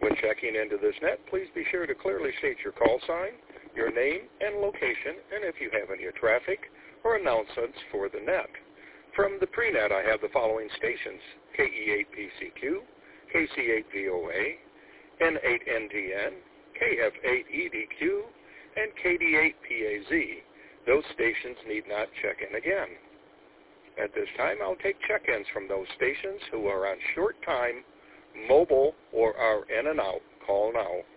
When checking into this net, please be sure to clearly state your call sign, your name and location, and if you have any traffic or announcements for the net. From the pre-net, I have the following stations: KE8PCQ, KC8VOA, N8NTN, KF8EDQ, and KD8PAZ. Those stations need not check in again. At this time, I'll take check-ins from those stations who are on short time, mobile, or are in and out. Call now.